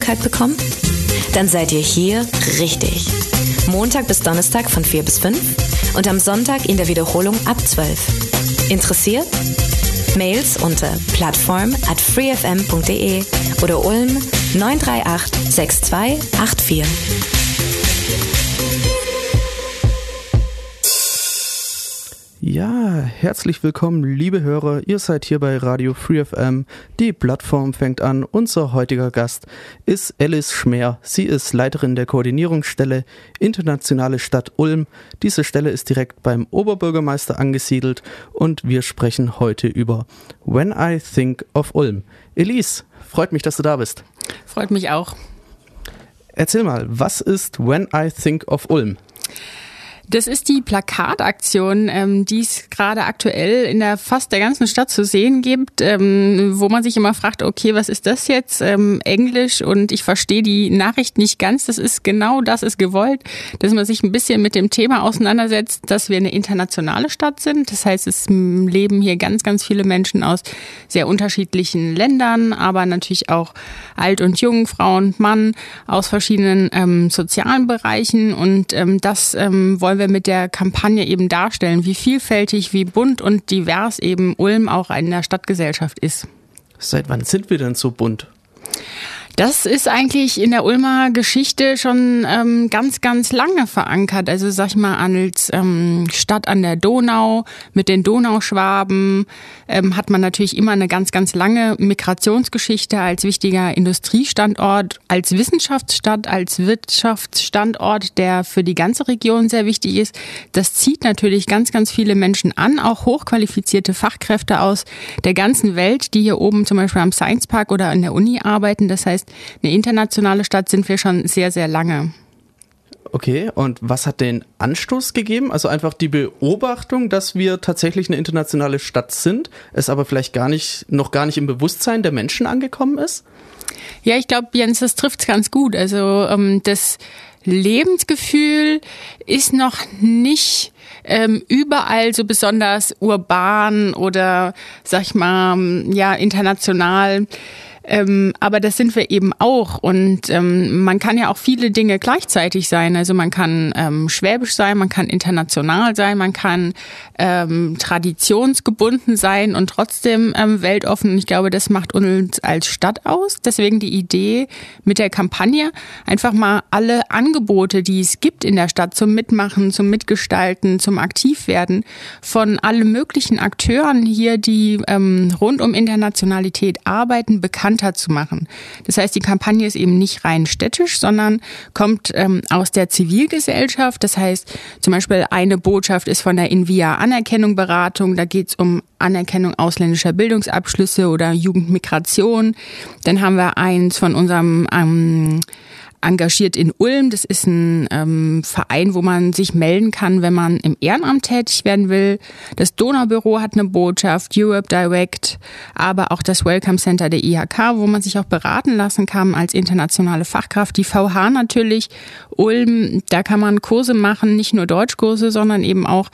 Aufmerksamkeit bekommen? Dann seid ihr hier richtig. Montag bis Donnerstag von 4 bis 5 und am Sonntag in der Wiederholung ab 12. Interessiert? Mails unter plattform@freefm.de oder Ulm 938 6284. Ja, herzlich willkommen, liebe Hörer. Ihr seid hier bei Radio Free FM. Die Plattform fängt an. Unser heutiger Gast ist Alice Schmeer. Sie ist Leiterin der Koordinierungsstelle Internationale Stadt Ulm. Diese Stelle ist direkt beim Oberbürgermeister angesiedelt und wir sprechen heute über When I Think of Ulm. Elise, freut mich, dass du da bist. Freut mich auch. Erzähl mal, was ist When I Think of Ulm? Das ist die Plakataktion, die es gerade aktuell in fast der ganzen Stadt zu sehen gibt, wo man sich immer fragt, okay, was ist das jetzt? Englisch, und ich verstehe die Nachricht nicht ganz. Das ist gewollt, dass man sich ein bisschen mit dem Thema auseinandersetzt, dass wir eine internationale Stadt sind. Das heißt, es leben hier ganz, ganz viele Menschen aus sehr unterschiedlichen Ländern, aber natürlich auch alt und jung, Frau und Mann aus verschiedenen sozialen Bereichen, und das wollen wir mit der Kampagne eben darstellen, wie vielfältig, wie bunt und divers eben Ulm auch in der Stadtgesellschaft ist. Seit wann sind wir denn so bunt? Das ist eigentlich in der Ulmer Geschichte schon ganz, ganz lange verankert. Also sag ich mal, als Stadt an der Donau mit den Donauschwaben hat man natürlich immer eine ganz, ganz lange Migrationsgeschichte als wichtiger Industriestandort, als Wissenschaftsstadt, als Wirtschaftsstandort, der für die ganze Region sehr wichtig ist. Das zieht natürlich ganz, ganz viele Menschen an, auch hochqualifizierte Fachkräfte aus der ganzen Welt, die hier oben zum Beispiel am Science Park oder an der Uni arbeiten. Das heißt, eine internationale Stadt sind wir schon sehr, sehr lange. Okay, und was hat den Anstoß gegeben? Also einfach die Beobachtung, dass wir tatsächlich eine internationale Stadt sind, es aber vielleicht noch gar nicht im Bewusstsein der Menschen angekommen ist? Ja, ich glaube, Jens, das trifft's ganz gut. Also das Lebensgefühl ist noch nicht überall so besonders urban oder, sag ich mal, ja, international. Aber das sind wir eben auch, und man kann ja auch viele Dinge gleichzeitig sein. Also man kann schwäbisch sein, man kann international sein, man kann traditionsgebunden sein und trotzdem weltoffen. Und ich glaube, das macht uns als Stadt aus. Deswegen die Idee mit der Kampagne, einfach mal alle Angebote, die es gibt in der Stadt zum Mitmachen, zum Mitgestalten, zum Aktivwerden von allen möglichen Akteuren hier, die rund um Internationalität arbeiten, bekannt zu machen. Das heißt, die Kampagne ist eben nicht rein städtisch, sondern kommt aus der Zivilgesellschaft. Das heißt, zum Beispiel eine Botschaft ist von der Invia Anerkennung Beratung. Da geht es um Anerkennung ausländischer Bildungsabschlüsse oder Jugendmigration. Dann haben wir eins von unserem engagiert in Ulm. Das ist ein Verein, wo man sich melden kann, wenn man im Ehrenamt tätig werden will. Das Donaubüro hat eine Botschaft, Europe Direct, aber auch das Welcome Center der IHK, wo man sich auch beraten lassen kann als internationale Fachkraft. Die VH natürlich, Ulm, da kann man Kurse machen, nicht nur Deutschkurse, sondern eben auch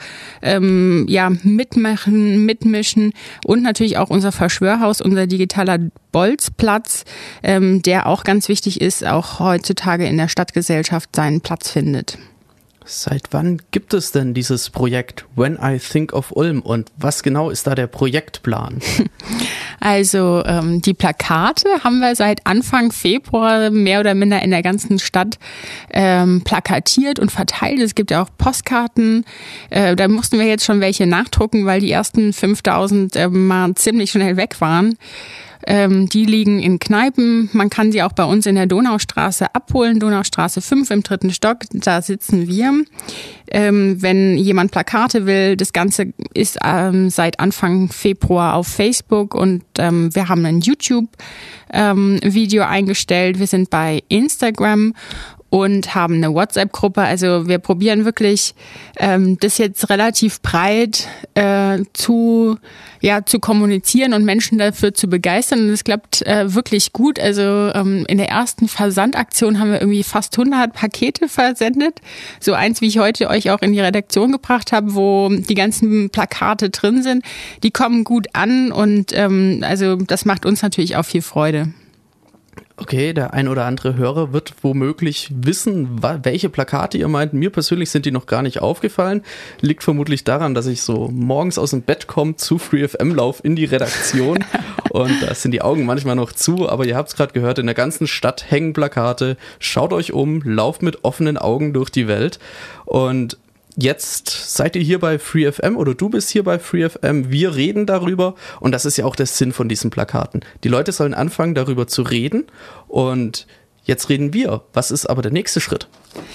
mitmischen, und natürlich auch unser Verschwörhaus, unser digitaler Bolzplatz, der auch ganz wichtig ist, auch heutzutage in der Stadtgesellschaft seinen Platz findet. Seit wann gibt es denn dieses Projekt When I Think of Ulm, und was genau ist da der Projektplan? Also die Plakate haben wir seit Anfang Februar mehr oder minder in der ganzen Stadt plakatiert und verteilt. Es gibt ja auch Postkarten. Da mussten wir jetzt schon welche nachdrucken, weil die ersten 5.000 mal ziemlich schnell weg waren. Die liegen in Kneipen. Man kann sie auch bei uns in der Donaustraße abholen. Donaustraße 5 im 3. Stock. Da sitzen wir. Wenn jemand Plakate will, das Ganze ist seit Anfang Februar auf Facebook, und wir haben ein YouTube-Video eingestellt. Wir sind bei Instagram und haben eine WhatsApp-Gruppe. Also wir probieren wirklich, das jetzt relativ breit zu kommunizieren und Menschen dafür zu begeistern. Und es klappt wirklich gut. Also in der ersten Versandaktion haben wir irgendwie fast 100 Pakete versendet. So eins, wie ich heute euch auch in die Redaktion gebracht habe, wo die ganzen Plakate drin sind. Die kommen gut an, und also das macht uns natürlich auch viel Freude. Okay, der ein oder andere Hörer wird womöglich wissen, welche Plakate ihr meint. Mir persönlich sind die noch gar nicht aufgefallen. Liegt vermutlich daran, dass ich so morgens aus dem Bett komme, zu FreeFM laufe in die Redaktion und da sind die Augen manchmal noch zu. Aber ihr habt es gerade gehört, in der ganzen Stadt hängen Plakate. Schaut euch um, lauft mit offenen Augen durch die Welt. Und jetzt seid ihr hier bei FreeFM oder du bist hier bei FreeFM. Wir reden darüber und das ist ja auch der Sinn von diesen Plakaten. Die Leute sollen anfangen, darüber zu reden und jetzt reden wir. Was ist aber der nächste Schritt?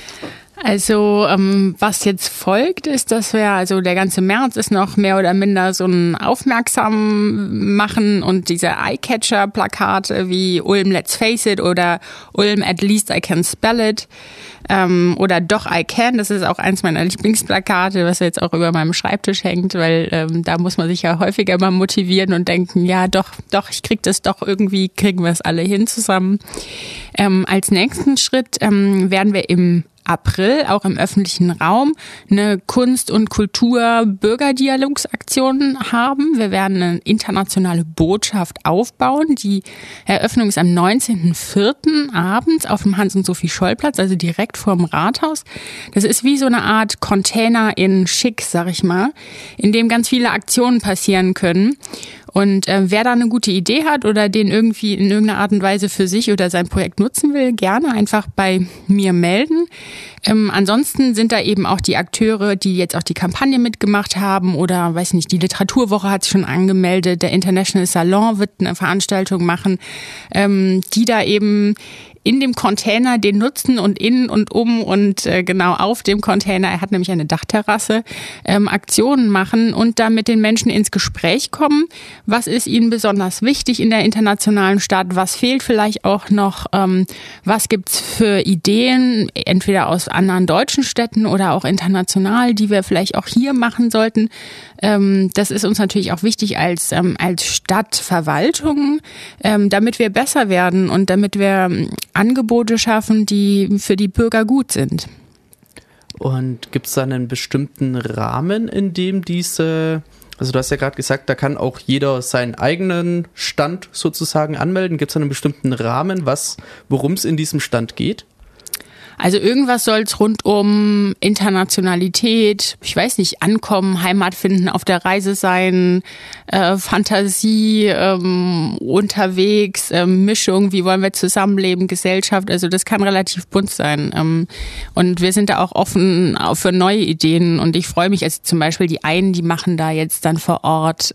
Also was jetzt folgt, ist, dass also der ganze März ist noch mehr oder minder so ein Aufmerksam machen und diese Eye-Catcher-Plakate wie Ulm Let's Face It oder Ulm At Least I Can Spell It oder Doch I Can, das ist auch eins meiner Lieblingsplakate, was jetzt auch über meinem Schreibtisch hängt, weil da muss man sich ja häufiger mal motivieren und denken, ja doch, ich krieg das doch irgendwie, kriegen wir es alle hin zusammen. Als nächsten Schritt werden wir im April auch im öffentlichen Raum eine Kunst- und Kultur-Bürgerdialogsaktion haben. Wir werden eine internationale Botschaft aufbauen. Die Eröffnung ist am 19.04. abends auf dem Hans-und-Sophie-Scholl-Platz, also direkt vorm Rathaus. Das ist wie so eine Art Container in Schick, sag ich mal, in dem ganz viele Aktionen passieren können. Und wer da eine gute Idee hat oder den irgendwie in irgendeiner Art und Weise für sich oder sein Projekt nutzen will, gerne einfach bei mir melden. Ansonsten sind da eben auch die Akteure, die jetzt auch die Kampagne mitgemacht haben oder, weiß nicht, die Literaturwoche hat sich schon angemeldet, der International Salon wird eine Veranstaltung machen, die da eben in dem Container den nutzen und in und um und genau auf dem Container, er hat nämlich eine Dachterrasse, Aktionen machen und da mit den Menschen ins Gespräch kommen. Was ist ihnen besonders wichtig in der internationalen Stadt? Was fehlt vielleicht auch noch? Was gibt's für Ideen, entweder aus anderen deutschen Städten oder auch international, die wir vielleicht auch hier machen sollten? Das ist uns natürlich auch wichtig als Stadtverwaltung, damit wir besser werden und damit wir Angebote schaffen, die für die Bürger gut sind. Und gibt es da einen bestimmten Rahmen, in dem also du hast ja gerade gesagt, da kann auch jeder seinen eigenen Stand sozusagen anmelden. Gibt es einen bestimmten Rahmen, worum es in diesem Stand geht? Also irgendwas soll es rund um Internationalität, ich weiß nicht, Ankommen, Heimat finden, auf der Reise sein, Fantasie, unterwegs, Mischung, wie wollen wir zusammenleben, Gesellschaft, also das kann relativ bunt sein. Und wir sind da auch offen für neue Ideen und ich freue mich, also zum Beispiel die einen, die machen da jetzt dann vor Ort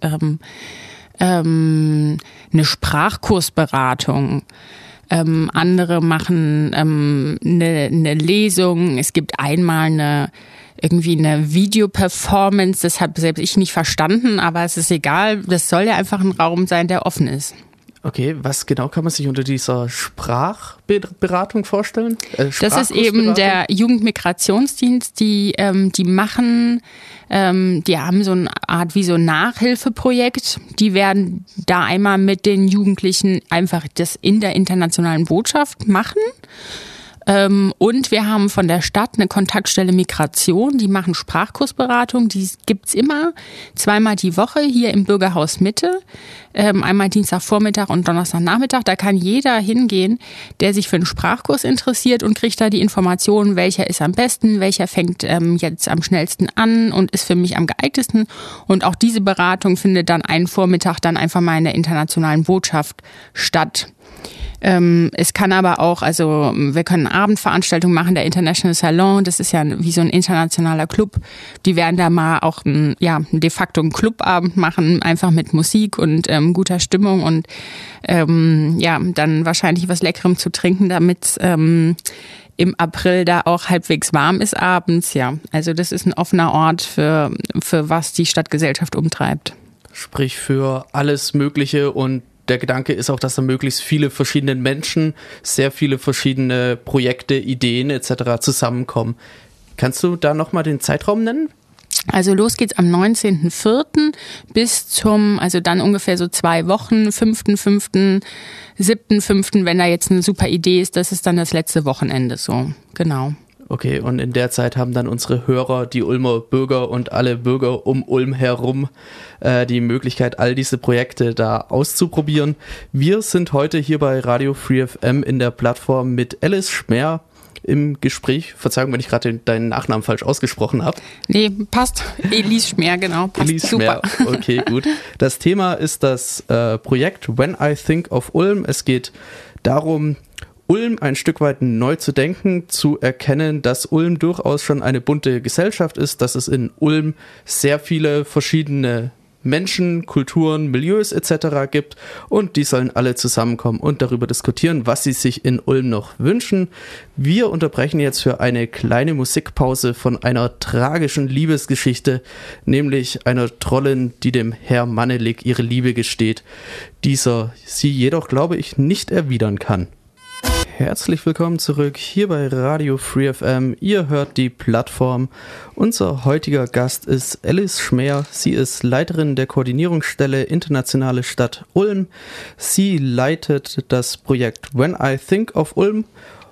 eine Sprachkursberatung. Andere machen eine Lesung. Es gibt einmal eine Videoperformance. Das habe selbst ich nicht verstanden, aber es ist egal. Das soll ja einfach ein Raum sein, der offen ist. Okay, was genau kann man sich unter dieser Sprachberatung vorstellen? Das ist eben der Jugendmigrationsdienst, die machen, die haben so eine Art wie so ein Nachhilfeprojekt. Die werden da einmal mit den Jugendlichen einfach das in der internationalen Botschaft machen. Und wir haben von der Stadt eine Kontaktstelle Migration, die machen Sprachkursberatung, die gibt's immer 2-mal die Woche hier im Bürgerhaus Mitte, einmal Dienstagvormittag und Donnerstagnachmittag. Da kann jeder hingehen, der sich für einen Sprachkurs interessiert und kriegt da die Informationen, welcher ist am besten, welcher fängt jetzt am schnellsten an und ist für mich am geeignetsten. Und auch diese Beratung findet dann einen Vormittag dann einfach mal in der internationalen Botschaft statt. Es kann aber auch, also wir können Abendveranstaltungen machen, der International Salon, das ist ja wie so ein internationaler Club. Die werden da mal auch de facto einen Clubabend machen, einfach mit Musik und guter Stimmung und dann wahrscheinlich was Leckerem zu trinken, damit im April da auch halbwegs warm ist abends. Ja, also das ist ein offener Ort für was die Stadtgesellschaft umtreibt. Sprich für alles Mögliche und der Gedanke ist auch, dass da möglichst viele verschiedene Menschen, sehr viele verschiedene Projekte, Ideen etc. zusammenkommen. Kannst du da nochmal den Zeitraum nennen? Also los geht's am 19.04. bis zum, also dann ungefähr so 2 Wochen, 5.5., 7.5., wenn da jetzt eine super Idee ist, das ist dann das letzte Wochenende so, genau. Okay, und in der Zeit haben dann unsere Hörer, die Ulmer Bürger und alle Bürger um Ulm herum die Möglichkeit, all diese Projekte da auszuprobieren. Wir sind heute hier bei Radio Free FM in der Plattform mit Alice Schmer im Gespräch. Verzeihung, wenn ich gerade deinen Nachnamen falsch ausgesprochen habe. Nee, passt. Elise Schmer, genau. Passt Elise super. Schmer, okay, gut. Das Thema ist das Projekt When I Think of Ulm. Es geht darum, Ulm ein Stück weit neu zu denken, zu erkennen, dass Ulm durchaus schon eine bunte Gesellschaft ist, dass es in Ulm sehr viele verschiedene Menschen, Kulturen, Milieus etc. gibt und die sollen alle zusammenkommen und darüber diskutieren, was sie sich in Ulm noch wünschen. Wir unterbrechen jetzt für eine kleine Musikpause von einer tragischen Liebesgeschichte, nämlich einer Trollin, die dem Herr Mannelik ihre Liebe gesteht, dieser sie jedoch, glaube ich, nicht erwidern kann. Herzlich willkommen zurück hier bei Radio Free FM. Ihr hört die Plattform. Unser heutiger Gast ist Alice Schmer. Sie ist Leiterin der Koordinierungsstelle Internationale Stadt Ulm. Sie leitet das Projekt When I Think of Ulm.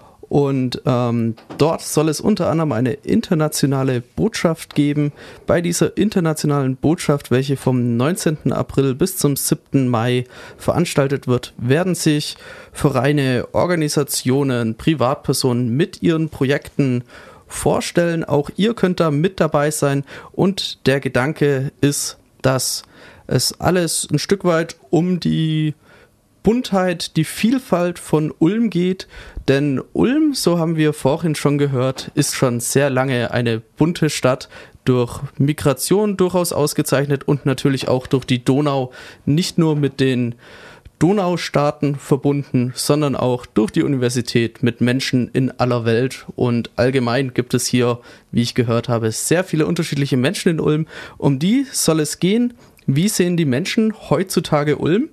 Und dort soll es unter anderem eine internationale Botschaft geben. Bei dieser internationalen Botschaft, welche vom 19. April bis zum 7. Mai veranstaltet wird, werden sich Vereine, Organisationen, Privatpersonen mit ihren Projekten vorstellen. Auch ihr könnt da mit dabei sein. Und der Gedanke ist, dass es alles ein Stück weit um die Buntheit, die Vielfalt von Ulm geht, denn Ulm, so haben wir vorhin schon gehört, ist schon sehr lange eine bunte Stadt, durch Migration durchaus ausgezeichnet und natürlich auch durch die Donau, nicht nur mit den Donaustaaten verbunden, sondern auch durch die Universität mit Menschen in aller Welt und allgemein gibt es hier, wie ich gehört habe, sehr viele unterschiedliche Menschen in Ulm. Um die soll es gehen. Wie sehen die Menschen heutzutage Ulm?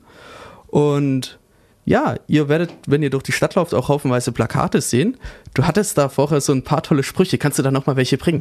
Und ja, ihr werdet, wenn ihr durch die Stadt lauft, auch haufenweise Plakate sehen. Du hattest da vorher so ein paar tolle Sprüche. Kannst du da nochmal welche bringen?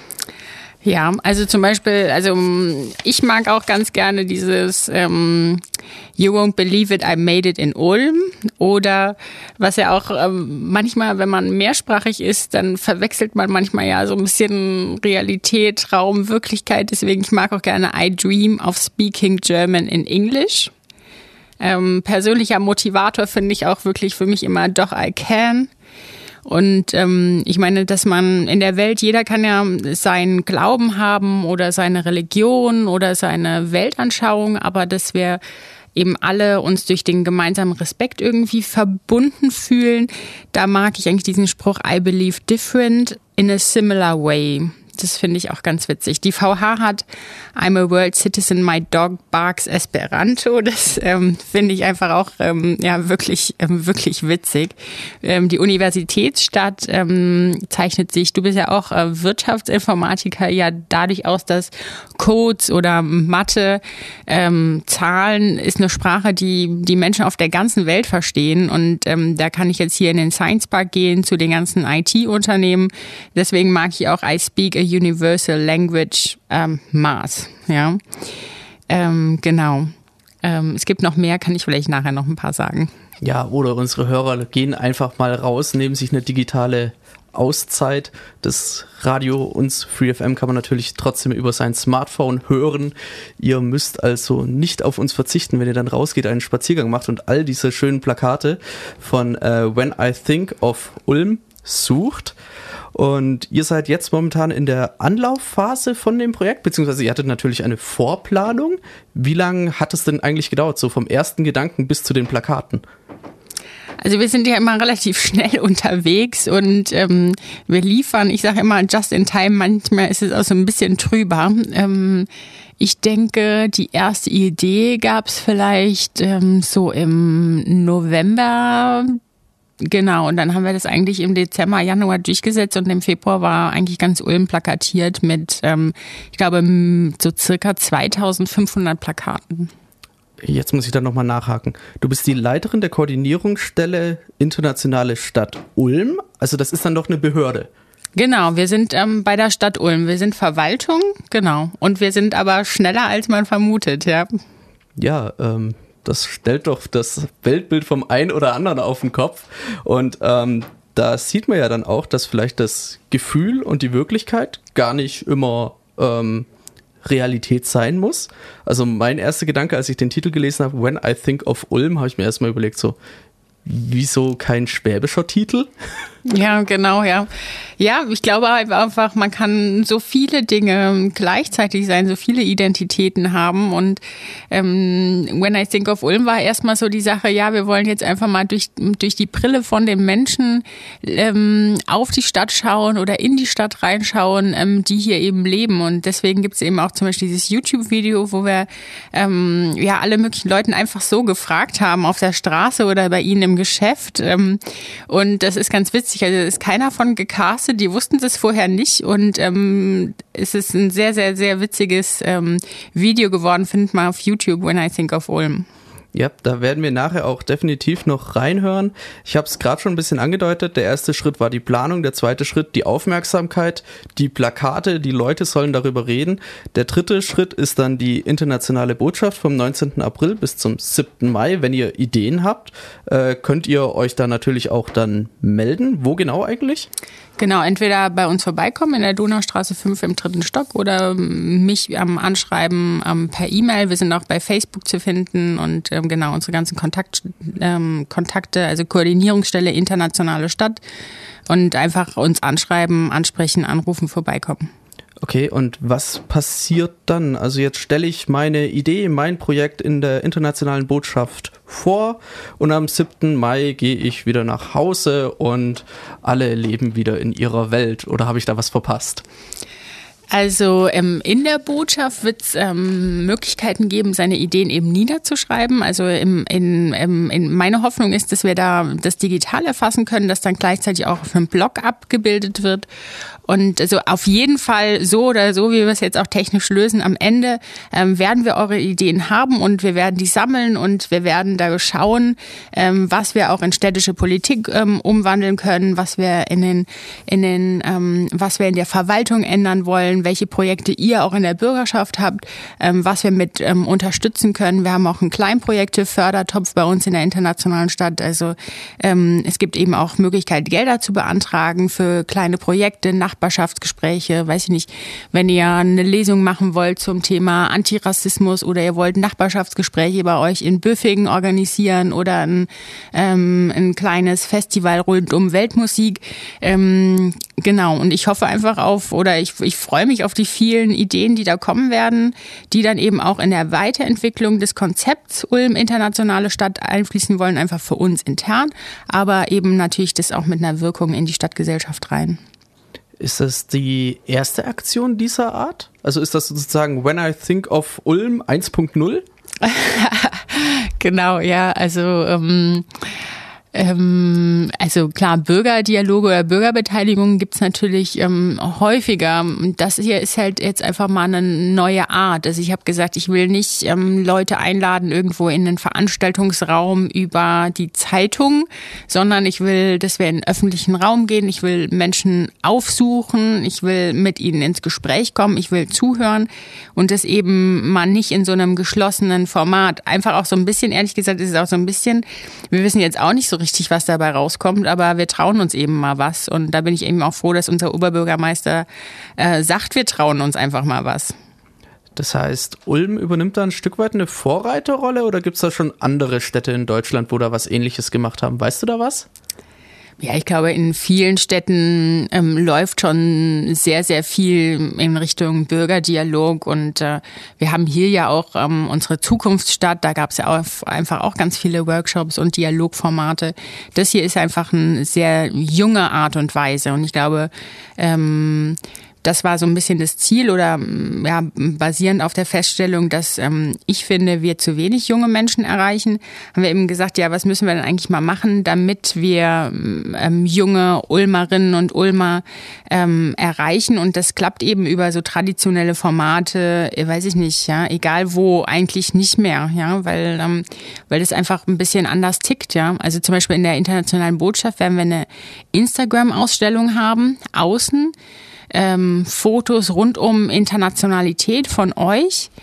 Ja, also zum Beispiel, ich mag auch ganz gerne dieses You won't believe it, I made it in Ulm. Oder was ja auch manchmal, wenn man mehrsprachig ist, dann verwechselt man manchmal ja so ein bisschen Realität, Raum, Wirklichkeit. Deswegen, ich mag auch gerne I dream of speaking German in English. Persönlicher Motivator finde ich auch wirklich für mich immer doch I can. Und ich meine, dass man in der Welt, jeder kann ja seinen Glauben haben oder seine Religion oder seine Weltanschauung, aber dass wir eben alle uns durch den gemeinsamen Respekt irgendwie verbunden fühlen, da mag ich eigentlich diesen Spruch I believe different in a similar way. Das finde ich auch ganz witzig. Die VH hat I'm a world citizen, my dog barks Esperanto. Das finde ich einfach auch wirklich witzig. Die Universitätsstadt zeichnet sich, du bist ja auch Wirtschaftsinformatiker, ja dadurch aus, dass Codes oder Mathe, Zahlen ist eine Sprache, die Menschen auf der ganzen Welt verstehen. Und da kann ich jetzt hier in den Science Park gehen zu den ganzen IT-Unternehmen. Deswegen mag ich auch I speak a Universal Language Maß, ja. Genau. Es gibt noch mehr, kann ich vielleicht nachher noch ein paar sagen. Ja, oder unsere Hörer gehen einfach mal raus, nehmen sich eine digitale Auszeit. Das Radio, uns Free FM, kann man natürlich trotzdem über sein Smartphone hören. Ihr müsst also nicht auf uns verzichten, wenn ihr dann rausgeht, einen Spaziergang macht und all diese schönen Plakate von When I Think of Ulm sucht. Und ihr seid jetzt momentan in der Anlaufphase von dem Projekt, beziehungsweise ihr hattet natürlich eine Vorplanung. Wie lange hat es denn eigentlich gedauert, so vom ersten Gedanken bis zu den Plakaten? Also wir sind ja immer relativ schnell unterwegs und wir liefern, ich sage immer just in time, manchmal ist es auch so ein bisschen trüber. Ich denke, die erste Idee gab es vielleicht so im November. Genau, und dann haben wir das eigentlich im Dezember, Januar durchgesetzt und im Februar war eigentlich ganz Ulm plakatiert mit, ich glaube, so circa 2500 Plakaten. Jetzt muss ich da nochmal nachhaken. Du bist die Leiterin der Koordinierungsstelle Internationale Stadt Ulm, also das ist dann doch eine Behörde. Genau, wir sind bei der Stadt Ulm, wir sind Verwaltung, genau, und wir sind aber schneller, als man vermutet, ja. Ja, das stellt doch das Weltbild vom einen oder anderen auf den Kopf. Und da sieht man ja dann auch, dass vielleicht das Gefühl und die Wirklichkeit gar nicht immer Realität sein muss. Also mein erster Gedanke, als ich den Titel gelesen habe, When I Think of Ulm, habe ich mir erstmal überlegt, so, wieso kein schwäbischer Titel? Ja, genau, ja. Ja, ich glaube einfach, man kann so viele Dinge gleichzeitig sein, so viele Identitäten haben und When I Think of Ulm war erstmal so die Sache, ja, wir wollen jetzt einfach mal durch die Brille von den Menschen auf die Stadt schauen oder in die Stadt reinschauen, die hier eben leben und deswegen gibt's eben auch zum Beispiel dieses YouTube-Video, wo wir alle möglichen Leuten einfach so gefragt haben auf der Straße oder bei ihnen im Geschäft und das ist ganz witzig. Also ist keiner von gecastet, die wussten das vorher nicht und es ist ein sehr, sehr, sehr witziges Video geworden, findet man auf YouTube, When I Think of Ulm. Ja, da werden wir nachher auch definitiv noch reinhören. Ich habe es gerade schon ein bisschen angedeutet. Der erste Schritt war die Planung, der zweite Schritt die Aufmerksamkeit, die Plakate, die Leute sollen darüber reden. Der dritte Schritt ist dann die internationale Botschaft vom 19. April bis zum 7. Mai. Wenn ihr Ideen habt, könnt ihr euch da natürlich auch dann melden. Wo genau eigentlich? Genau, entweder bei uns vorbeikommen in der Donaustraße 5 im 3. Stock oder mich anschreiben per E-Mail. Wir sind auch bei Facebook zu finden und genau unsere ganzen Kontakte, also Koordinierungsstelle Internationale Stadt und einfach uns anschreiben, ansprechen, anrufen, vorbeikommen. Okay, und was passiert dann? Also jetzt stelle ich meine Idee, mein Projekt in der internationalen Botschaft vor und am 7. Mai gehe ich wieder nach Hause und alle leben wieder in ihrer Welt. Oder habe ich da was verpasst? Also in der Botschaft wird es Möglichkeiten geben, seine Ideen eben niederzuschreiben. Also in meine Hoffnung ist, dass wir da das digital erfassen können, das dann gleichzeitig auch auf einem Blog abgebildet wird. Und also auf jeden Fall so oder so, wie wir es jetzt auch technisch lösen, am Ende werden wir eure Ideen haben und wir werden die sammeln und wir werden da schauen, was wir auch in städtische Politik umwandeln können, was wir was wir in der Verwaltung ändern wollen, welche Projekte ihr auch in der Bürgerschaft habt, was wir mit unterstützen können. Wir haben auch einen Kleinprojekte-Fördertopf bei uns in der internationalen Stadt. Also es gibt eben auch Möglichkeit, Gelder zu beantragen für kleine Projekte, Nachbarschaftsgespräche, weiß ich nicht, wenn ihr eine Lesung machen wollt zum Thema Antirassismus oder ihr wollt Nachbarschaftsgespräche bei euch in Böfingen organisieren oder ein kleines Festival rund um Weltmusik. Genau, und ich hoffe einfach ich freue mich auf die vielen Ideen, die da kommen werden, die dann eben auch in der Weiterentwicklung des Konzepts Ulm Internationale Stadt einfließen wollen, einfach für uns intern, aber eben natürlich das auch mit einer Wirkung in die Stadtgesellschaft rein. Ist das die erste Aktion dieser Art? Also ist das sozusagen When I Think of Ulm 1.0? Genau, ja, also klar, Bürgerdialoge oder Bürgerbeteiligung gibt's natürlich häufiger. Das hier ist halt jetzt einfach mal eine neue Art. Also ich habe gesagt, ich will nicht Leute einladen irgendwo in den Veranstaltungsraum über die Zeitung, sondern ich will, dass wir in den öffentlichen Raum gehen. Ich will Menschen aufsuchen. Ich will mit ihnen ins Gespräch kommen. Ich will zuhören und das eben mal nicht in so einem geschlossenen Format. Einfach auch so ein bisschen, ehrlich gesagt, ist es auch so ein bisschen, wir wissen jetzt auch nicht so richtig, was dabei rauskommt, aber wir trauen uns eben mal was. Und da bin ich eben auch froh, dass unser Oberbürgermeister sagt, wir trauen uns einfach mal was. Das heißt, Ulm übernimmt da ein Stück weit eine Vorreiterrolle oder gibt es da schon andere Städte in Deutschland, wo da was Ähnliches gemacht haben? Weißt du da was? Ja, ich glaube, in vielen Städten läuft schon sehr, sehr viel in Richtung Bürgerdialog und wir haben hier ja auch unsere Zukunftsstadt, da gab es ja einfach auch ganz viele Workshops und Dialogformate. Das hier ist einfach eine sehr junge Art und Weise und ich glaube, das war so ein bisschen das Ziel oder ja, basierend auf der Feststellung, dass ich finde, wir zu wenig junge Menschen erreichen, haben wir eben gesagt, ja, was müssen wir denn eigentlich mal machen, damit wir junge Ulmerinnen und Ulmer erreichen und das klappt eben über so traditionelle Formate, weiß ich nicht, ja, egal wo, eigentlich nicht mehr, ja, weil das einfach ein bisschen anders tickt, ja. Also zum Beispiel in der internationalen Botschaft werden wir eine Instagram-Ausstellung haben, außen, Fotos rund um Internationalität von euch,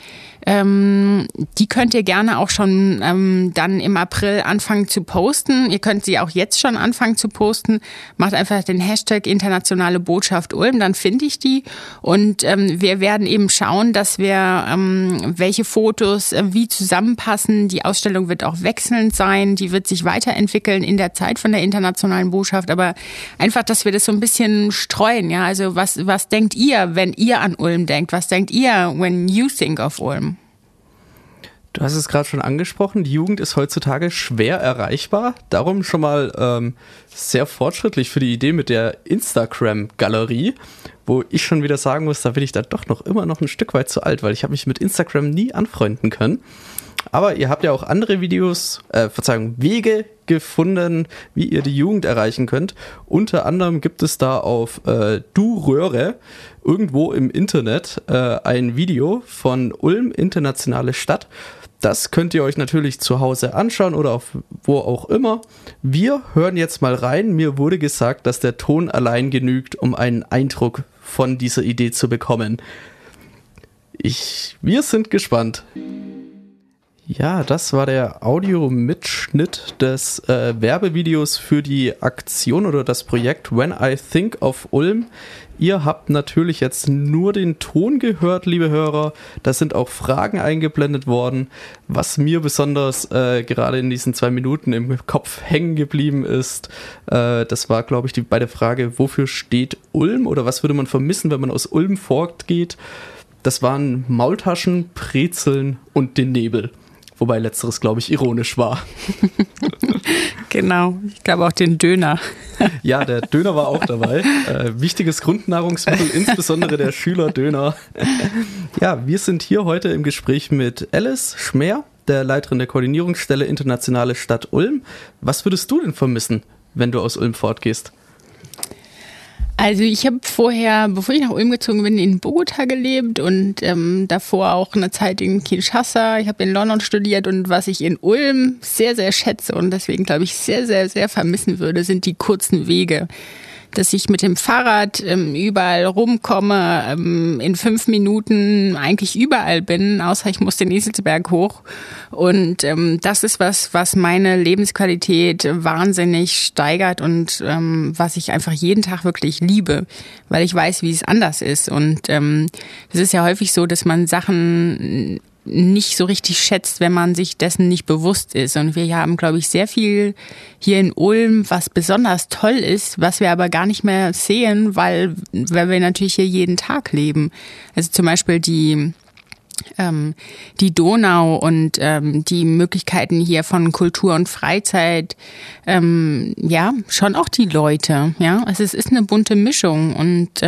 Die könnt ihr gerne auch schon dann im April anfangen zu posten. Ihr könnt sie auch jetzt schon anfangen zu posten. Macht einfach den Hashtag Internationale Botschaft Ulm, dann finde ich die. Und wir werden eben schauen, dass wir welche Fotos wie zusammenpassen. Die Ausstellung wird auch wechselnd sein. Die wird sich weiterentwickeln in der Zeit von der Internationalen Botschaft. Aber einfach, dass wir das so ein bisschen streuen. Ja, also was denkt ihr, wenn ihr an Ulm denkt? Was denkt ihr, when you think of Ulm? Du hast es gerade schon angesprochen, die Jugend ist heutzutage schwer erreichbar, darum schon mal sehr fortschrittlich für die Idee mit der Instagram-Galerie, wo ich schon wieder sagen muss, da bin ich dann doch immer noch ein Stück weit zu alt, weil ich habe mich mit Instagram nie anfreunden können. Aber ihr habt ja auch andere Wege gefunden, wie ihr die Jugend erreichen könnt. Unter anderem gibt es da auf Du Röhre irgendwo im Internet ein Video von Ulm Internationale Stadt. Das könnt ihr euch natürlich zu Hause anschauen oder auf wo auch immer. Wir hören jetzt mal rein. Mir wurde gesagt, dass der Ton allein genügt, um einen Eindruck von dieser Idee zu bekommen. Wir sind gespannt. Ja, das war der Audio-Mitschnitt des Werbevideos für die Aktion oder das Projekt When I Think of Ulm. Ihr habt natürlich jetzt nur den Ton gehört, liebe Hörer. Da sind auch Fragen eingeblendet worden. Was mir besonders gerade in diesen 2 Minuten im Kopf hängen geblieben ist, das war, glaube ich, bei der Frage, wofür steht Ulm oder was würde man vermissen, wenn man aus Ulm fortgeht? Das waren Maultaschen, Brezeln und den Nebel. Wobei letzteres, glaube ich, ironisch war. Genau, ich glaube auch den Döner. Ja, der Döner war auch dabei. Wichtiges Grundnahrungsmittel, insbesondere der Schülerdöner. Ja, wir sind hier heute im Gespräch mit Alice Schmer, der Leiterin der Koordinierungsstelle Internationale Stadt Ulm. Was würdest du denn vermissen, wenn du aus Ulm fortgehst? Also ich habe vorher, bevor ich nach Ulm gezogen bin, in Bogota gelebt und davor auch eine Zeit in Kinshasa. Ich habe in London studiert und was ich in Ulm sehr, sehr schätze und deswegen glaube ich sehr, sehr, sehr vermissen würde, sind die kurzen Wege. Dass ich mit dem Fahrrad überall rumkomme, in 5 Minuten eigentlich überall bin, außer ich muss den Eselsberg hoch. Und das ist was meine Lebensqualität wahnsinnig steigert und was ich einfach jeden Tag wirklich liebe, weil ich weiß, wie es anders ist. Und es ist ja häufig so, dass man Sachen nicht so richtig schätzt, wenn man sich dessen nicht bewusst ist. Und wir haben, glaube ich, sehr viel hier in Ulm, was besonders toll ist, was wir aber gar nicht mehr sehen, weil wir natürlich hier jeden Tag leben. Also zum Beispiel die Donau und die Möglichkeiten hier von Kultur und Freizeit, ja, schon auch die Leute. Ja, also es ist eine bunte Mischung und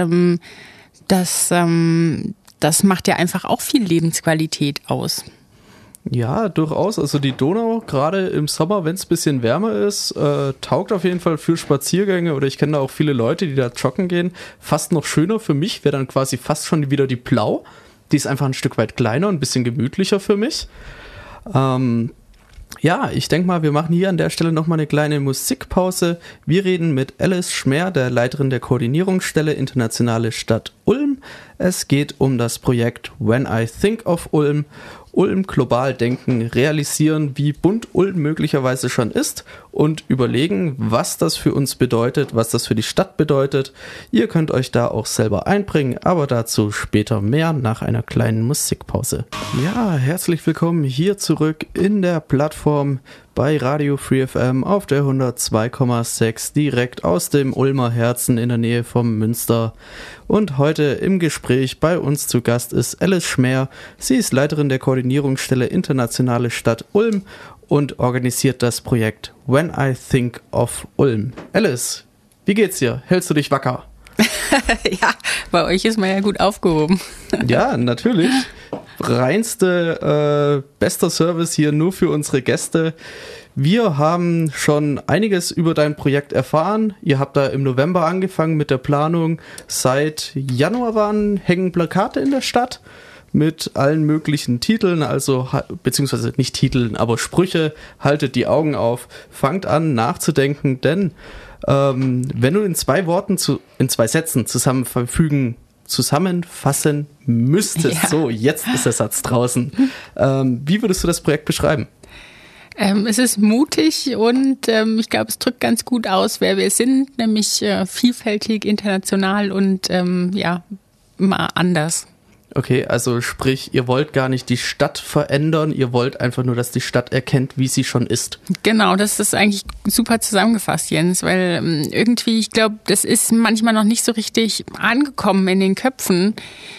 das macht ja einfach auch viel Lebensqualität aus. Ja, durchaus. Also die Donau, gerade im Sommer, wenn es ein bisschen wärmer ist, taugt auf jeden Fall für Spaziergänge oder ich kenne da auch viele Leute, die da joggen gehen. Fast noch schöner für mich wäre dann quasi fast schon wieder die Plau. Die ist einfach ein Stück weit kleiner und ein bisschen gemütlicher für mich. Ja, ich denke mal, wir machen hier an der Stelle nochmal eine kleine Musikpause. Wir reden mit Alice Schmer, der Leiterin der Koordinierungsstelle Internationale Stadt Ulm. Es geht um das Projekt When I Think of Ulm. Ulm global denken, realisieren, wie bunt Ulm möglicherweise schon ist und überlegen, was das für uns bedeutet, was das für die Stadt bedeutet. Ihr könnt euch da auch selber einbringen, aber dazu später mehr nach einer kleinen Musikpause. Ja, herzlich willkommen hier zurück in der Plattform bei Radio Free FM auf der 102,6 direkt aus dem Ulmer Herzen in der Nähe vom Münster. Und heute im Gespräch bei uns zu Gast ist Alice Schmer. Sie ist Leiterin der Koordinierungsstelle Internationale Stadt Ulm und organisiert das Projekt When I Think of Ulm. Alice, wie geht's dir? Hältst du dich wacker? Ja, bei euch ist man ja gut aufgehoben. Ja, natürlich. Reinste, bester Service hier nur für unsere Gäste. Wir haben schon einiges über dein Projekt erfahren. Ihr habt da im November angefangen mit der Planung. Seit Januar hängen Plakate in der Stadt mit allen möglichen Titeln, also beziehungsweise nicht Titeln, aber Sprüche. Haltet die Augen auf, fangt an nachzudenken, denn wenn du in 2 Sätzen zusammenfügen zusammenfassen müsstest, so, jetzt ist der Satz draußen, wie würdest du das Projekt beschreiben? Es ist mutig und ich glaube, es drückt ganz gut aus, wer wir sind, nämlich vielfältig, international und mal anders. Okay, also sprich, ihr wollt gar nicht die Stadt verändern, ihr wollt einfach nur, dass die Stadt erkennt, wie sie schon ist. Genau, das ist eigentlich super zusammengefasst, Jens, weil irgendwie, ich glaube, das ist manchmal noch nicht so richtig angekommen in den Köpfen.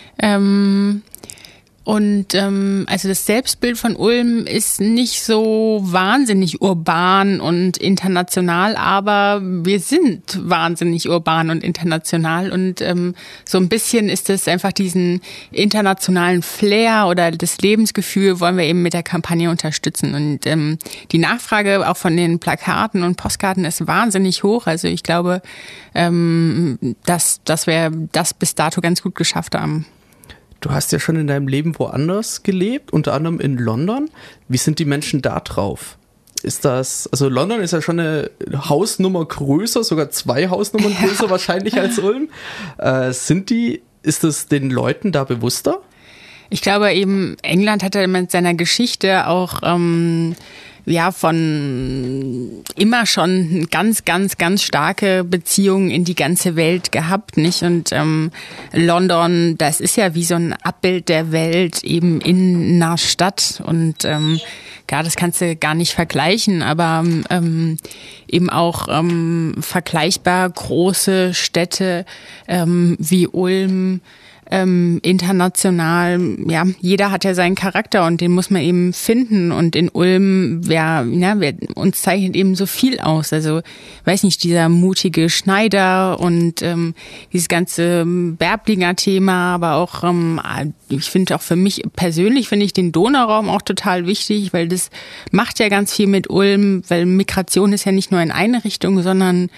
Also das Selbstbild von Ulm ist nicht so wahnsinnig urban und international, aber wir sind wahnsinnig urban und international und so ein bisschen ist es einfach diesen internationalen Flair oder das Lebensgefühl wollen wir eben mit der Kampagne unterstützen und die Nachfrage auch von den Plakaten und Postkarten ist wahnsinnig hoch, also ich glaube, dass wir das bis dato ganz gut geschafft haben. Du hast ja schon in deinem Leben woanders gelebt, unter anderem in London. Wie sind die Menschen da drauf? Also London ist ja schon eine Hausnummer größer, sogar 2 Hausnummern größer wahrscheinlich als Ulm. Ist es den Leuten da bewusster? Ich glaube eben, England hat ja mit seiner Geschichte auch von immer schon ganz, ganz, ganz starke Beziehungen in die ganze Welt gehabt, nicht? Und London, das ist ja wie so ein Abbild der Welt eben in einer Stadt und das kannst du gar nicht vergleichen, aber eben auch vergleichbar große Städte wie Ulm, international, jeder hat ja seinen Charakter und den muss man eben finden und in Ulm, uns zeichnet eben so viel aus, also, weiß nicht, dieser mutige Schneider und dieses ganze Bärblinger Thema, aber auch, ich finde auch für mich persönlich, finde ich den Donauraum auch total wichtig, weil das macht ja ganz viel mit Ulm, weil Migration ist ja nicht nur in eine Richtung, sondern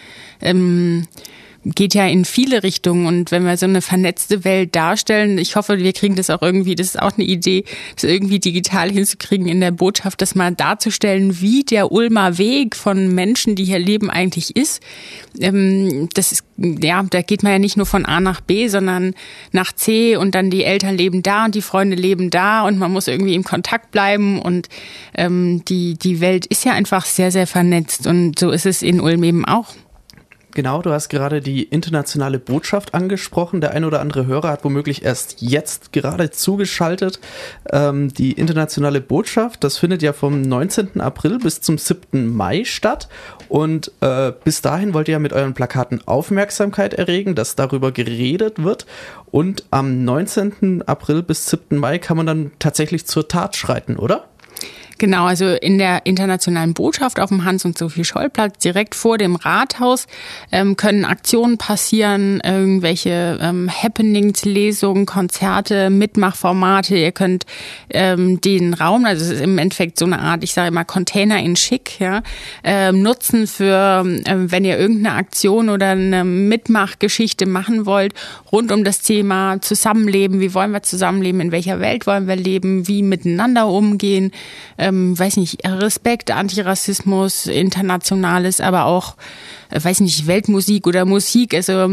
geht ja in viele Richtungen und wenn wir so eine vernetzte Welt darstellen, ich hoffe, wir kriegen das auch irgendwie, das ist auch eine Idee, das irgendwie digital hinzukriegen in der Botschaft, das mal darzustellen, wie der Ulmer Weg von Menschen, die hier leben, eigentlich ist. Das ist, da geht man ja nicht nur von A nach B, sondern nach C und dann die Eltern leben da und die Freunde leben da und man muss irgendwie im Kontakt bleiben und die Welt ist ja einfach sehr, sehr vernetzt und so ist es in Ulm eben auch. Genau, du hast gerade die internationale Botschaft angesprochen. Der ein oder andere Hörer hat womöglich erst jetzt gerade zugeschaltet. Die internationale Botschaft, das findet ja vom 19. April bis zum 7. Mai statt. Und bis dahin wollt ihr ja mit euren Plakaten Aufmerksamkeit erregen, dass darüber geredet wird. Und am 19. April bis 7. Mai kann man dann tatsächlich zur Tat schreiten, oder? Genau, also in der internationalen Botschaft auf dem Hans-und-Sophie-Scholl-Platz direkt vor dem Rathaus können Aktionen passieren, irgendwelche Happenings, Lesungen, Konzerte, Mitmachformate. Ihr könnt den Raum, also es ist im Endeffekt so eine Art, ich sage immer Container in schick, nutzen für, wenn ihr irgendeine Aktion oder eine Mitmachgeschichte machen wollt, rund um das Thema Zusammenleben. Wie wollen wir zusammenleben? In welcher Welt wollen wir leben? Wie miteinander umgehen? Weiß nicht, Respekt, Antirassismus, Internationales, aber auch, weiß nicht, Weltmusik oder Musik, also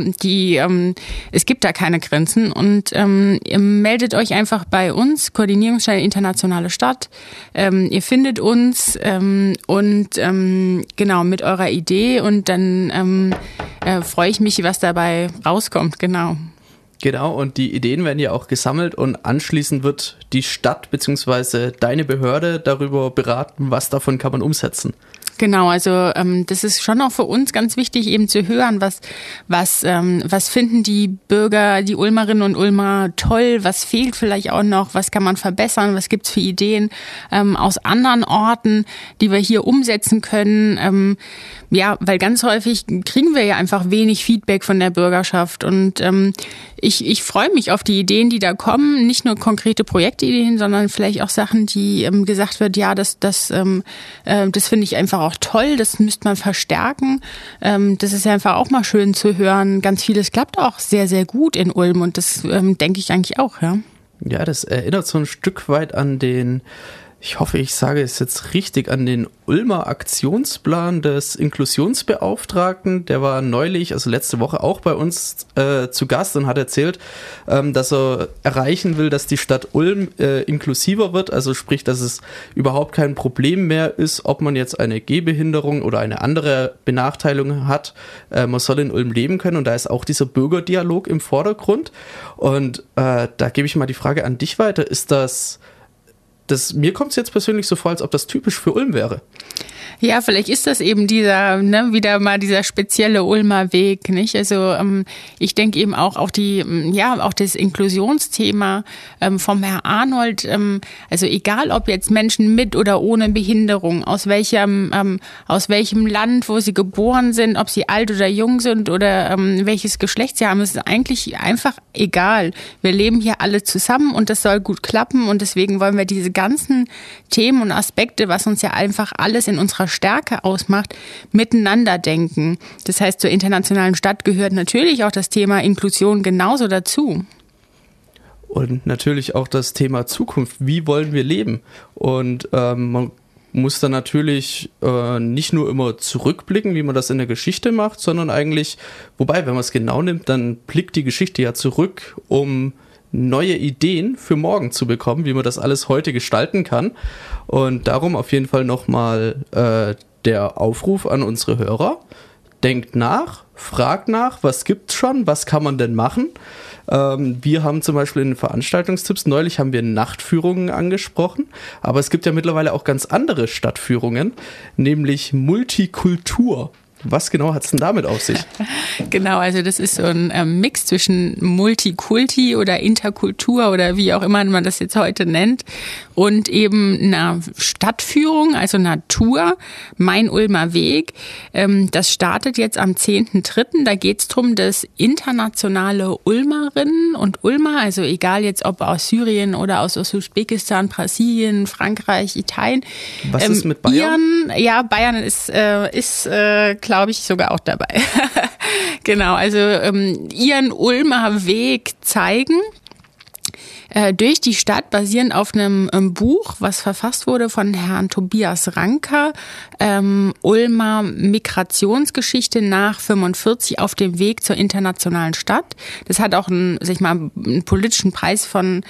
es gibt da keine Grenzen und ihr meldet euch einfach bei uns, Koordinierungsstelle Internationale Stadt, ihr findet uns genau, mit eurer Idee und dann freue ich mich, was dabei rauskommt, genau. Genau, und die Ideen werden ja auch gesammelt und anschließend wird die Stadt bzw. deine Behörde darüber beraten, was davon kann man umsetzen. Genau, also das ist schon auch für uns ganz wichtig, eben zu hören, was finden die Bürger, die Ulmerinnen und Ulmer toll, was fehlt vielleicht auch noch, was kann man verbessern, was gibt's für Ideen aus anderen Orten, die wir hier umsetzen können. Weil ganz häufig kriegen wir ja einfach wenig Feedback von der Bürgerschaft und ich freue mich auf die Ideen, die da kommen, nicht nur konkrete Projektideen, sondern vielleicht auch Sachen, die gesagt wird, ja, das finde ich einfach auch toll, das müsste man verstärken. Das ist ja einfach auch mal schön zu hören. Ganz vieles klappt auch sehr, sehr gut in Ulm und das denke ich eigentlich auch, ja. Ja, das erinnert so ein Stück weit an den ich hoffe, ich sage es jetzt richtig, an den Ulmer Aktionsplan des Inklusionsbeauftragten. Der war neulich, also letzte Woche auch bei uns zu Gast und hat erzählt, dass er erreichen will, dass die Stadt Ulm inklusiver wird. Also sprich, dass es überhaupt kein Problem mehr ist, ob man jetzt eine Gehbehinderung oder eine andere Benachteiligung hat. Man soll in Ulm leben können und da ist auch dieser Bürgerdialog im Vordergrund. Und da gebe ich mal die Frage an dich weiter. Ist mir kommt es jetzt persönlich so vor, als ob das typisch für Ulm wäre. Ja, vielleicht ist das eben wieder mal dieser spezielle Ulmer Weg, nicht? Also ich denke eben auch das Inklusionsthema vom Herrn Arnold, also egal ob jetzt Menschen mit oder ohne Behinderung, aus welchem Land, wo sie geboren sind, ob sie alt oder jung sind oder welches Geschlecht sie haben, ist eigentlich einfach egal. Wir leben hier alle zusammen und das soll gut klappen und deswegen wollen wir diese ganzen Themen und Aspekte, was uns ja einfach alles in unserer Stärke ausmacht, miteinander denken. Das heißt, zur internationalen Stadt gehört natürlich auch das Thema Inklusion genauso dazu. Und natürlich auch das Thema Zukunft. Wie wollen wir leben? Und man muss dann natürlich nicht nur immer zurückblicken, wie man das in der Geschichte macht, sondern eigentlich, wobei, wenn man es genau nimmt, dann blickt die Geschichte ja zurück, um neue Ideen für morgen zu bekommen, wie man das alles heute gestalten kann. Und darum auf jeden Fall nochmal der Aufruf an unsere Hörer. Denkt nach, fragt nach, was gibt's schon, was kann man denn machen? Wir haben zum Beispiel in den Veranstaltungstipps, neulich haben wir Nachtführungen angesprochen, aber es gibt ja mittlerweile auch ganz andere Stadtführungen, nämlich Multikultur. Was genau hat es denn damit auf sich? Genau, also das ist so ein Mix zwischen Multikulti oder Interkultur oder wie auch immer man das jetzt heute nennt und eben einer Stadtführung, also Natur, Mein Ulmer Weg. Das startet jetzt am 10.3. Da geht es darum, dass internationale Ulmerinnen und Ulmer, also egal jetzt ob aus Syrien oder aus Usbekistan, Brasilien, Frankreich, Italien. Was ist mit Bayern? Bayern ist glaube ich, sogar auch dabei. Genau, also ihren Ulmer Weg zeigen durch die Stadt, basierend auf einem Buch, was verfasst wurde von Herrn Tobias Ranker, Ulmer Migrationsgeschichte nach 45 auf dem Weg zur internationalen Stadt. Das hat auch einen politischen Preis von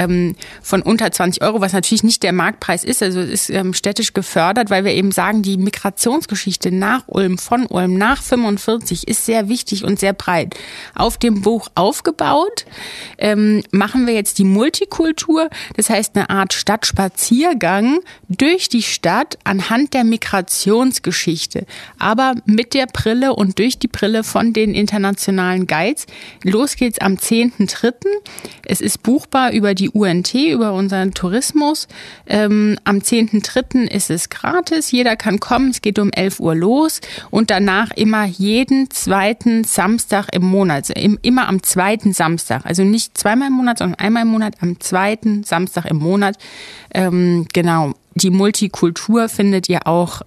unter 20 €, was natürlich nicht der Marktpreis ist, also es ist städtisch gefördert, weil wir eben sagen, die Migrationsgeschichte nach Ulm, von Ulm nach 45 ist sehr wichtig und sehr breit. Auf dem Buch aufgebaut machen wir jetzt die Multikultur, das heißt eine Art Stadtspaziergang durch die Stadt anhand der Migrationsgeschichte, aber mit der Brille und durch die Brille von den internationalen Guides. Los geht's am 10.3. Es ist buchbar über die UNT, über unseren Tourismus. Am 10.3. ist es gratis, jeder kann kommen, es geht um 11 Uhr los und danach immer jeden zweiten Samstag im Monat, also immer am zweiten Samstag, also nicht zweimal im Monat, sondern einmal im Monat, am zweiten Samstag im Monat. Genau, die Multikultur findet ihr auch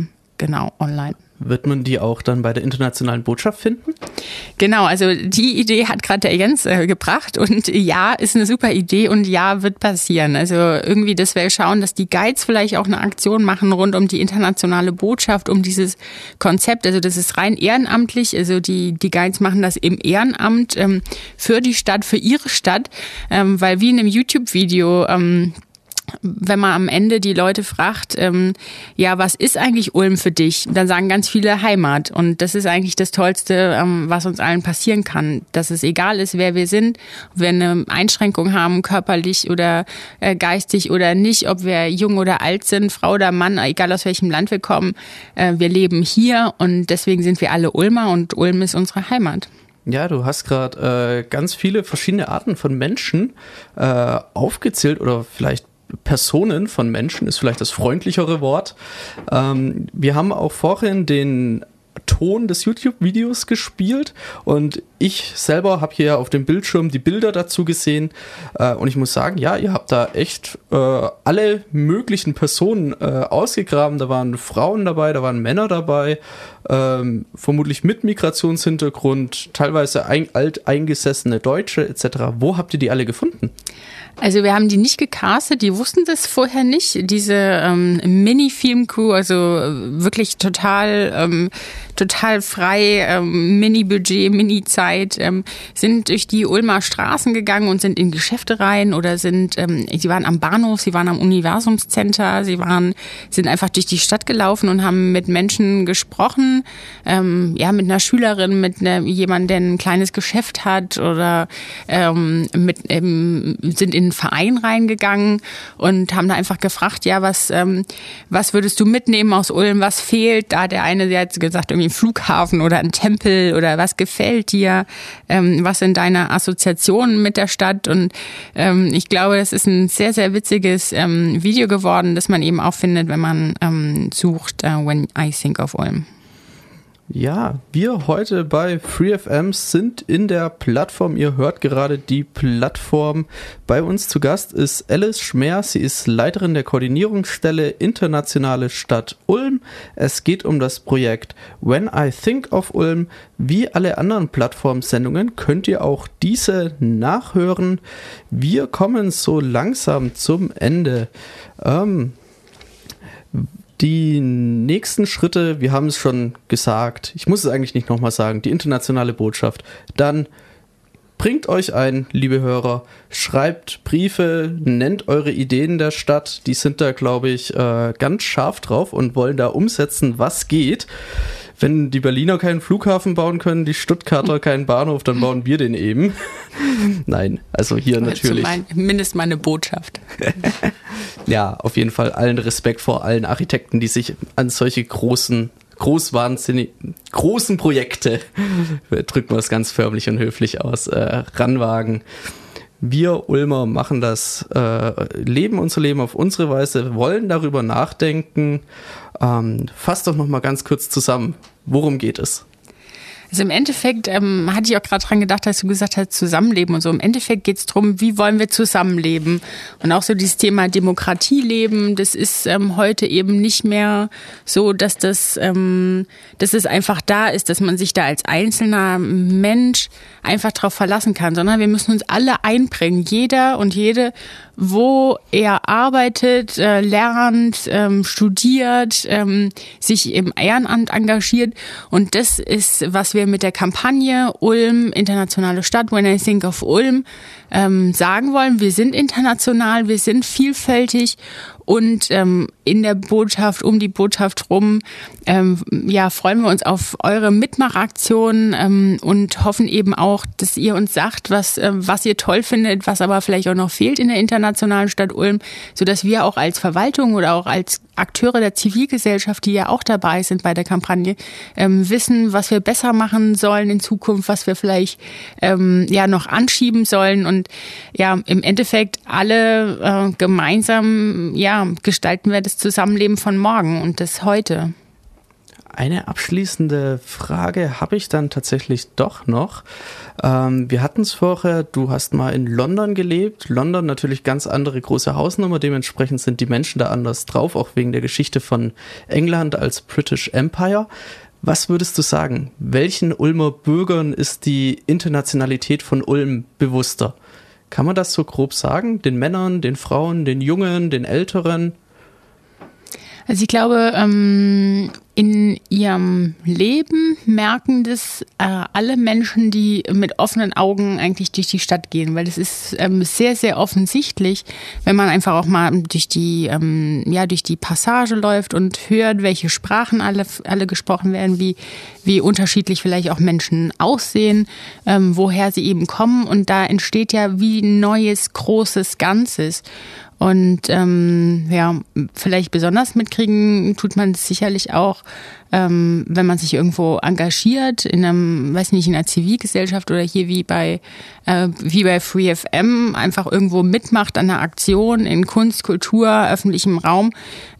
online. Wird man die auch dann bei der internationalen Botschaft finden? Genau, also die Idee hat gerade der Jens gebracht und ja, ist eine super Idee und ja, wird passieren. Also irgendwie, dass wir schauen, dass die Guides vielleicht auch eine Aktion machen rund um die internationale Botschaft, um dieses Konzept. Also das ist rein ehrenamtlich, also die Guides machen das im Ehrenamt für die Stadt, für ihre Stadt, weil wie in einem YouTube-Video wenn man am Ende die Leute fragt, was ist eigentlich Ulm für dich? Dann sagen ganz viele Heimat. Und das ist eigentlich das Tollste, was uns allen passieren kann. Dass es egal ist, wer wir sind, ob wir eine Einschränkung haben, körperlich oder geistig oder nicht, ob wir jung oder alt sind, Frau oder Mann, egal aus welchem Land wir kommen. Wir leben hier und deswegen sind wir alle Ulmer und Ulm ist unsere Heimat. Ja, du hast gerade ganz viele verschiedene Arten von Menschen aufgezählt oder vielleicht Personen von Menschen ist vielleicht das freundlichere Wort. Wir haben auch vorhin den Ton des YouTube-Videos gespielt und ich selber habe hier auf dem Bildschirm die Bilder dazu gesehen und ich muss sagen, ja, ihr habt da echt alle möglichen Personen ausgegraben. Da waren Frauen dabei, da waren Männer dabei, vermutlich mit Migrationshintergrund, teilweise alteingesessene Deutsche etc. Wo habt ihr die alle gefunden? Also wir haben die nicht gecastet, die wussten das vorher nicht. Diese Mini-Film-Crew, also wirklich total frei, Mini-Budget, Mini-Zeit, sind durch die Ulmer Straßen gegangen und sind in Geschäfte rein oder sie waren am Bahnhof, sie waren am Universumscenter, sind einfach durch die Stadt gelaufen und haben mit Menschen gesprochen, mit einer Schülerin, mit jemandem, der ein kleines Geschäft hat oder sind in einen Verein reingegangen und haben da einfach gefragt, ja, was würdest du mitnehmen aus Ulm, was fehlt? Da der eine, der hat gesagt, irgendwie ein Flughafen oder ein Tempel oder was gefällt dir? Was sind deine Assoziationen mit der Stadt? Und ich glaube, das ist ein sehr, sehr witziges Video geworden, das man eben auch findet, wenn man sucht, When I Think of Ulm. Ja, wir heute bei FreeFM sind in der Plattform. Ihr hört gerade die Plattform. Bei uns zu Gast ist Alice Schmeer. Sie ist Leiterin der Koordinierungsstelle Internationale Stadt Ulm. Es geht um das Projekt When I Think of Ulm. Wie alle anderen Plattformsendungen könnt ihr auch diese nachhören. Wir kommen so langsam zum Ende. Die nächsten Schritte, wir haben es schon gesagt, ich muss es eigentlich nicht nochmal sagen, die internationale Botschaft. Dann bringt euch ein, liebe Hörer, schreibt Briefe, nennt eure Ideen der Stadt. Die sind da, glaube ich, ganz scharf drauf und wollen da umsetzen, was geht. Wenn die Berliner keinen Flughafen bauen können, die Stuttgarter keinen Bahnhof, dann bauen wir den eben. Nein, also hier natürlich. Mindestens meine Botschaft. Ja, auf jeden Fall allen Respekt vor allen Architekten, die sich an solche großen Projekte, drücken wir es ganz förmlich und höflich aus, ranwagen. Wir Ulmer machen das, leben unser Leben auf unsere Weise, wollen darüber nachdenken. Fass doch noch mal ganz kurz zusammen, worum geht es? Also im Endeffekt hatte ich auch gerade dran gedacht, als du gesagt hast, Zusammenleben und so. Im Endeffekt geht es darum, wie wollen wir zusammenleben? Und auch so dieses Thema Demokratie leben, das ist heute eben nicht mehr so, dass es einfach da ist, dass man sich da als einzelner Mensch einfach drauf verlassen kann, sondern wir müssen uns alle einbringen, jeder und jede, wo er arbeitet, lernt, studiert, sich im Ehrenamt engagiert. Und das ist, was wir mit der Kampagne Ulm, internationale Stadt, When I Think of Ulm, sagen wollen. Wir sind international, wir sind vielfältig und in der Botschaft, um die Botschaft rum, freuen wir uns auf eure Mitmachaktionen und hoffen eben auch, dass ihr uns sagt, was ihr toll findet, was aber vielleicht auch noch fehlt in der internationalen Stadt Ulm, sodass wir auch als Verwaltung oder auch als Akteure der Zivilgesellschaft, die ja auch dabei sind bei der Kampagne, wissen, was wir besser machen sollen in Zukunft, was wir vielleicht noch anschieben sollen und ja, im Endeffekt alle gemeinsam gestalten wir das Zusammenleben von morgen und das heute. Eine abschließende Frage habe ich dann tatsächlich doch noch. Wir hatten es vorher, du hast mal in London gelebt. London natürlich ganz andere große Hausnummer, dementsprechend sind die Menschen da anders drauf, auch wegen der Geschichte von England als British Empire. Was würdest du sagen, welchen Ulmer Bürgern ist die Internationalität von Ulm bewusster? Kann man das so grob sagen? Den Männern, den Frauen, den Jungen, den Älteren? Also ich glaube, in ihrem Leben merken das alle Menschen, die mit offenen Augen eigentlich durch die Stadt gehen, weil das ist sehr, sehr offensichtlich, wenn man einfach auch mal durch die Passage läuft und hört, welche Sprachen alle gesprochen werden, wie unterschiedlich vielleicht auch Menschen aussehen, woher sie eben kommen und da entsteht ja wie ein neues, großes Ganzes. Und vielleicht besonders mitkriegen tut man es sicherlich auch, wenn man sich irgendwo engagiert in einer Zivilgesellschaft oder hier wie bei FreeFM einfach irgendwo mitmacht an einer Aktion in Kunst, Kultur, öffentlichem Raum,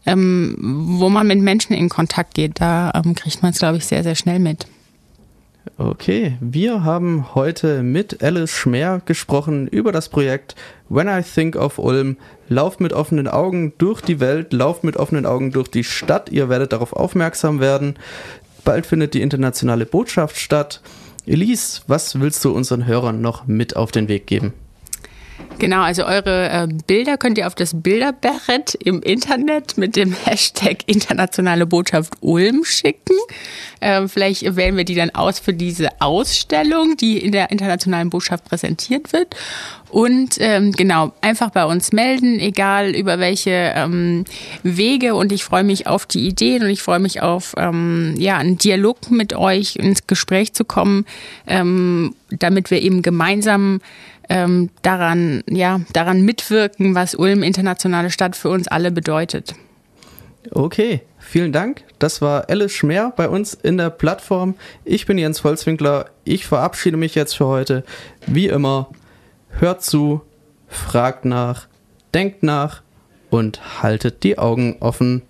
wo man mit Menschen in Kontakt geht. Da kriegt man es, glaube ich, sehr, sehr schnell mit. Okay, wir haben heute mit Alice Schmeer gesprochen über das Projekt When I Think of Ulm. Lauft mit offenen Augen durch die Welt, lauft mit offenen Augen durch die Stadt. Ihr werdet darauf aufmerksam werden. Bald findet die internationale Botschaft statt. Elise, was willst du unseren Hörern noch mit auf den Weg geben? Genau, also eure Bilder könnt ihr auf das Bilderbrett im Internet mit dem Hashtag Internationale Botschaft Ulm schicken. Vielleicht wählen wir die dann aus für diese Ausstellung, die in der Internationalen Botschaft präsentiert wird. Und genau, einfach bei uns melden, egal über welche Wege. Und ich freue mich auf die Ideen und ich freue mich auf einen Dialog mit euch, ins Gespräch zu kommen, damit wir eben gemeinsam daran mitwirken, was Ulm internationale Stadt für uns alle bedeutet. Okay, vielen Dank. Das war Alice Schmeer bei uns in der Plattform. Ich bin Jens Volzwinkler. Ich verabschiede mich jetzt für heute. Wie immer, hört zu, fragt nach, denkt nach und haltet die Augen offen.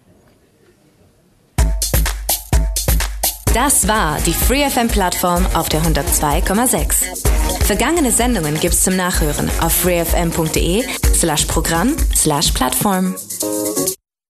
Das war die FreeFM-Plattform auf der 102,6. Vergangene Sendungen gibt's zum Nachhören auf freefm.de/Programm/Plattform.